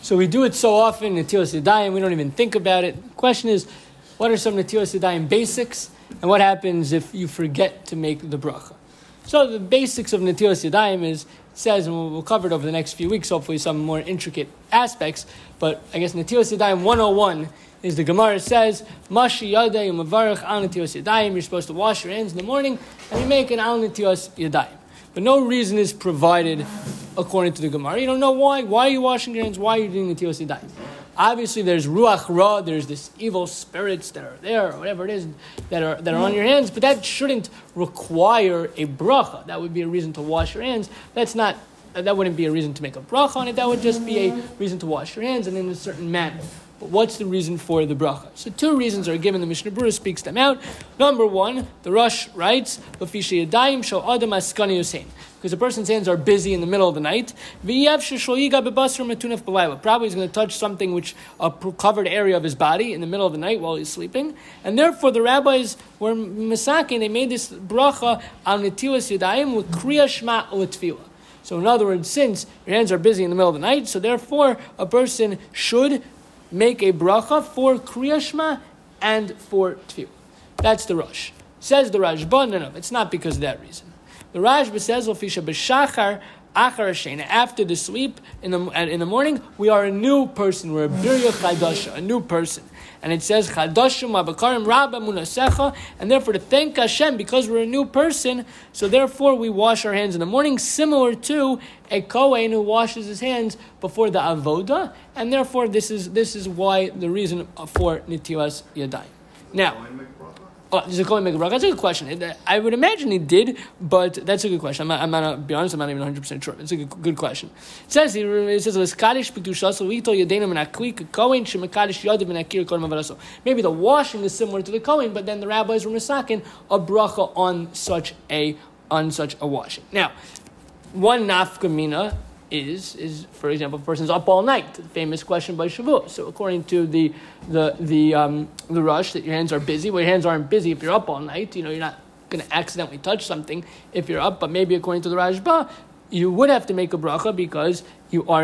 So we do it so often, Netilas Yadayim, we don't even think about it. The question is, what are some Netilas Yadayim basics, and what happens if you forget to make the bracha? So the basics of Netilas Yadayim is, it says, and we'll cover it over the next few weeks, hopefully some more intricate aspects, but I guess Netilas Yadayim 101 is the Gemara says, Mashi Yadai Mavarach Al Netilas Yadayim, you're supposed to wash your hands in the morning, and you make an Al Netilas Yadayim. But no reason is provided according to the Gemara. You don't know why. Why are you washing your hands? Why are you doing Netilas Yadayim? Obviously, there's Ruach Ra, there's this evil spirits that are there, or whatever it is, that are on your hands, but that shouldn't require a bracha. That would be a reason to wash your hands. That wouldn't be a reason to make a bracha on it. That would just be a reason to wash your hands and in a certain manner. But what's the reason for the bracha? So two reasons are given. The Mishnah Berurah speaks them out. Number one, the Rosh writes, because a person's hands are busy in the middle of the night. Probably he's going to touch something which a covered area of his body in the middle of the night while he's sleeping. And therefore the rabbis were misaking, they made this bracha al netilas yadayim with kriya shema u'tefillah. So in other words, since your hands are busy in the middle of the night, so therefore a person should make a bracha for Kriya Shema and for Tefillah. That's the Rosh. Says the Rashba, no, it's not because of that reason. The Rashba says, Lafisha b'shachar achar hashena. After the sleep in the morning, we are a new person. We're a birya chadasha, a new person. And it says, Chadashim abakarim rabba munasecha, and therefore to thank Hashem, because we're a new person, so therefore we wash our hands in the morning, similar to a Kohen who washes his hands before the avoda, and therefore this is why the reason for Netilas Yadayim. Now, does the Kohen make a bracha? That's a good question. I would imagine he did, but that's a good question. I'm not, to be honest, I'm not even 100% sure. It's a good question. It says, maybe the washing is similar to the Kohen, but then the rabbis were misakin a bracha on such a washing. Now, one nafkamina is, for example, if a person's up all night, the famous question by Shavuot. So according to the Rush, that your hands are busy. Well, your hands aren't busy if you're up all night. You're not going to accidentally touch something if you're up. But maybe according to the Rashba, you would have to make a bracha because you are a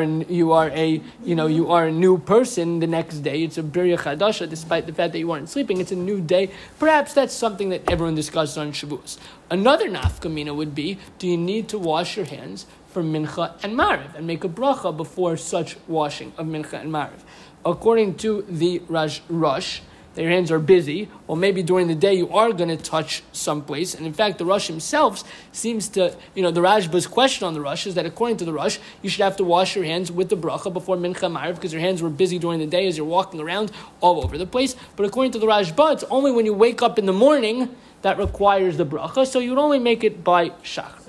new person the next day. It's a birya chadasha, despite the fact that you weren't sleeping. It's a new day. Perhaps that's something that everyone discusses on Shavuos. Another nafkamina would be: do you need to wash your hands for mincha and mariv and make a bracha before such washing of mincha and mariv? According to the Rush, that your hands are busy, or maybe during the day you are going to touch someplace. And in fact, the Rush himself seems to, the Rashba's question on the Rush is that according to the Rush, you should have to wash your hands with the bracha before mincha mariv because your hands were busy during the day as you're walking around all over the place. But according to the Rashba, it's only when you wake up in the morning that requires the bracha, so you'd only make it by shachar.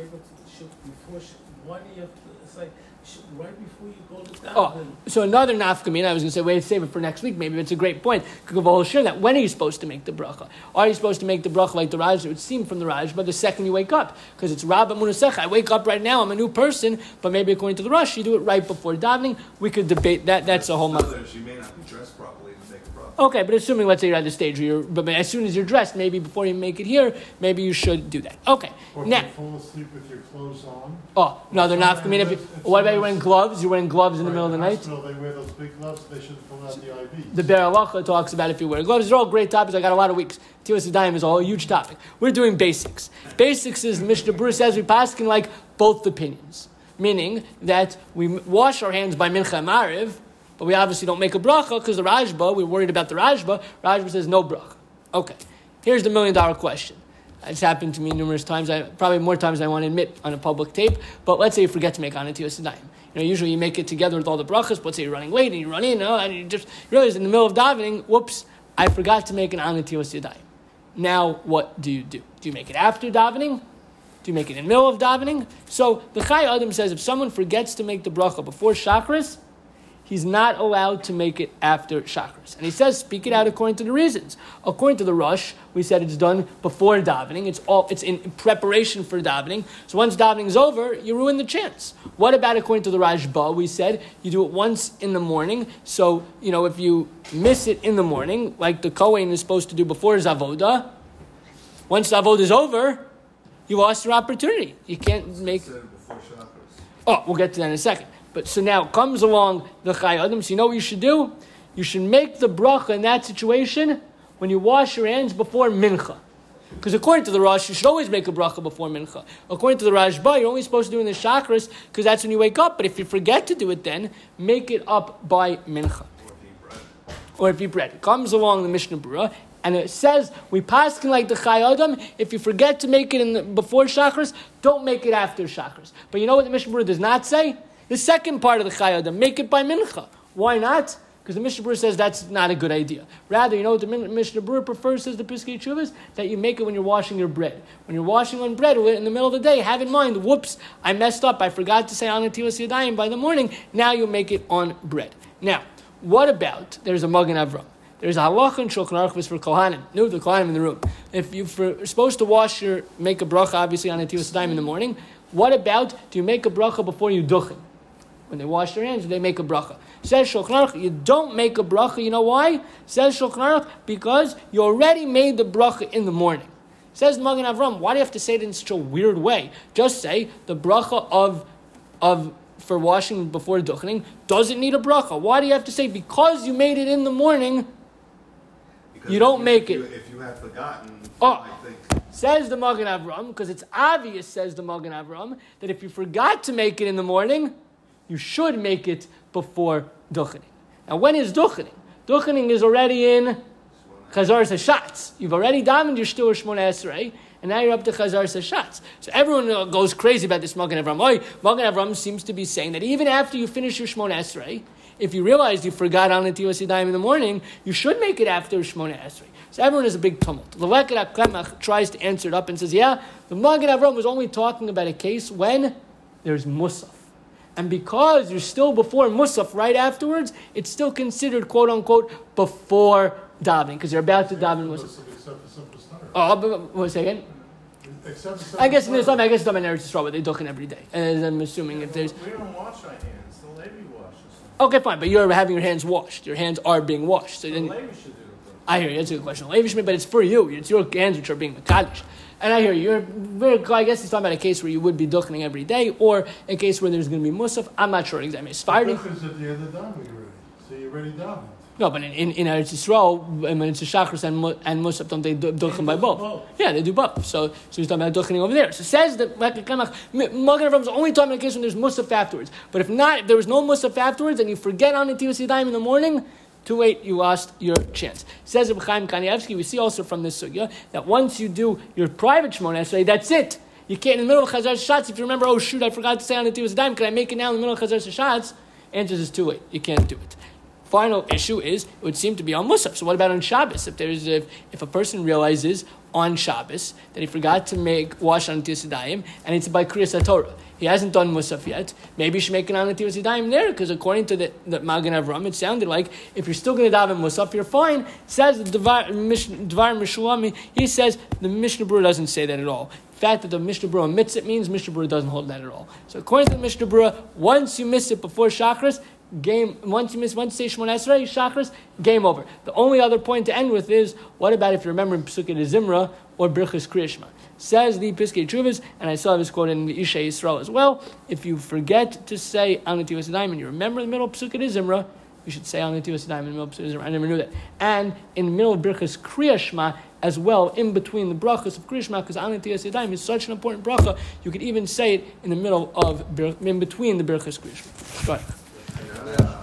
Right before you go to daven. So another nafkamina, I was going to say, save it for next week. Maybe it's a great point. Could give a whole share that. When are you supposed to make the bracha? Are you supposed to make the bracha like the Raj? It would seem from the Raj, but the second you wake up, because it's Rabba Munasecha. I wake up right now. I'm a new person, but maybe according to the Rush, you do it right before davening. We could debate that. That's a whole matter. She may not be dressed properly to make the bracha. Okay, but assuming, let's say you're at the stage where but as soon as you're dressed, maybe before you make it here, maybe you should do that. Okay. Or now, you fall asleep with your clothes on. No, they're not. What about you wearing gloves? You're wearing gloves in the middle of the night? They wear those big gloves. They should pull out the IVs. The Be'er Halacha talks about if you wear gloves. These are all great topics. I got a lot of weeks. Netilas Yadayim is a whole huge topic. We're doing basics. Basics is, Mishnah Berurah says, we paskin like both opinions. Meaning that we wash our hands by mincha and mariv, but we obviously don't make a bracha because the Rashba, we're worried about the Rashba. Rashba says no bracha. Okay. Here's the $1 million question. It's happened to me numerous times. Probably more times than I want to admit on a public tape. But let's say you forget to make Netilas Yadayim. Usually you make it together with all the brachas. But let's say you're running late and you run in, and you just realize in the middle of davening, whoops, I forgot to make an Netilas Yadayim. Now what do you do? Do you make it after davening? Do you make it in the middle of davening? So the Chai Adam says if someone forgets to make the bracha before Shachris, he's not allowed to make it after Shachris. And he says, speak it out according to the reasons. According to the Rush, we said it's done before davening. It's in preparation for davening. So once davening is over, you ruin the chance. What about according to the Rashba? We said you do it once in the morning. So, if you miss it in the morning, like the Kohen is supposed to do before Zavoda, once Zavoda is over, you lost your opportunity. You can't make... Before Shachris. We'll get to that in a second. But so now comes along the Chai Adam. So you know what you should do? You should make the bracha in that situation when you wash your hands before mincha. Because according to the Rosh, you should always make a bracha before mincha. According to the Rashba, you're only supposed to do it in the chakras because that's when you wake up. But if you forget to do it then, make it up by mincha. Or if you bread. It comes along the Mishnah Berurah, and it says, we paskin like the Chai Adam, if you forget to make it before chakras, don't make it after chakras. But you know what the Mishnah Berurah does not say? The second part of the Chai Adam, make it by mincha. Why not? Because the Mishnah Berurah says that's not a good idea. Rather, you know what the Mishnah Berurah prefers, says the Piskei Teshuvos, that you make it when you're washing your bread. When you're washing on bread in the middle of the day, have in mind, whoops, I messed up, I forgot to say Al Netilas Yadayim by the morning, now you make it on bread. Now, what about, there's a Magen Avram. There's a halacha in Shulchan Aruch for Kohanim. No, the Kohanim in the room. If you're supposed to make a bracha, obviously, on Netilas Yadayim in the morning, what about, do you make a bracha before you duchen? When they wash their hands, they make a bracha. Says Shulchan Aruch, you don't make a bracha. You know why? Says Shulchan Aruch, because you already made the bracha in the morning. Says Magen Avram, why do you have to say it in such a weird way? Just say the bracha for washing before duchening doesn't need a bracha. Why do you have to say because you made it in the morning? Because you don't make it. If you have forgotten, I think. Says the Magen Avram, because it's obvious, says the Magen Avram, that if you forgot to make it in the morning, you should make it before duchening. Now, when is duchening? Duchening is already in Chazar Hashatz. You've already davened your Shtur Shmona Esrei, and now you're up to Chazar Hashatz. So everyone goes crazy about this Magen Avram. Magen Avram seems to be saying that even after you finish your Shmona Esrei, if you realize you forgot Al Netilas Yadayim in the morning, you should make it after Shmona Esrei. So everyone is a big tumult. The Leket HaKlemach tries to answer it up and says, yeah, the Magen Avram was only talking about a case when there's Musaf. And because you're still before Musaf right afterwards, it's still considered, quote unquote, before davening, because you're about to daven Musaf. But what's that again? I guess in Islam, it's not in Eretz Yisrael, but they duchen every day. And I'm assuming if there's... We don't wash our hands, the Levi washes. Okay, fine, but you're having your hands washed. Your hands are being washed. So then, the Levi should do it. I hear you, that's a good question. Levi should, but it's for you. It's your hands which are being mekadosh. And I hear you. I guess he's talking about a case where you would be duchening every day, or a case where there's going to be musaf. I'm not sure exactly. Duchen is at the end of the davening already, so you're already davening. No, but in Eretz Yisrael, when it's a shachris and musaf, don't they duchen by both? Yeah, they do both. So he's talking about duchening over there. So it says that Magen Avram is only talking about a case when there's musaf afterwards. But if there was no musaf afterwards, and you forget on Netilas Yadayim in the morning, too late, you lost your chance. Says Reb Chaim Kanievsky, we see also from this sugya that once you do your private Shmona Esrei, that's it. You can't, in the middle of Chazar Hashatz, if you remember, oh shoot, I forgot to say on Netilas Yadayim, can I make it now in the middle of Chazar Hashatz? Answer is too late. You can't do it. Final issue is, it would seem to be on Musaf. So what about on Shabbos? If a person realizes on Shabbos that he forgot to wash on Netilas Yadayim, and it's by Kriyas HaTorah, he hasn't done Musaf yet, maybe you should make it on Netilas Yadayim there, because according to the Magen Avram, it sounded like if you're still going to daven Musaf, you're fine. Says the Dvar Mishulami, he says the Mishnah Berurah doesn't say that at all. The fact that the Mishnah Berurah omits it means Mishnah Berurah doesn't hold that at all. So according to the Mishnah Berurah, once you miss it before Shachris, once you say Shmona Esrei, Shachris, game over. The only other point to end with is, what about if you remember in Pesukei Zimra or Birchas Kriya Shema? Says the Piskei Teshuvos, and I saw this quote in the Isha Yisrael as well, if you forget to say Al Netilas Yadayim and you remember the middle of Pesukei Zimra, you should say Al Netilas Yadayim in the middle of Pesukei Zimra. I never knew that. And in the middle of Birchas Kriya Shema as well, in between the brachas of Kriya Shema, because Al Netilas Yadayim is such an important bracha, you could even say it in the middle of, in between the Birchas Kriya Shema. Go ahead.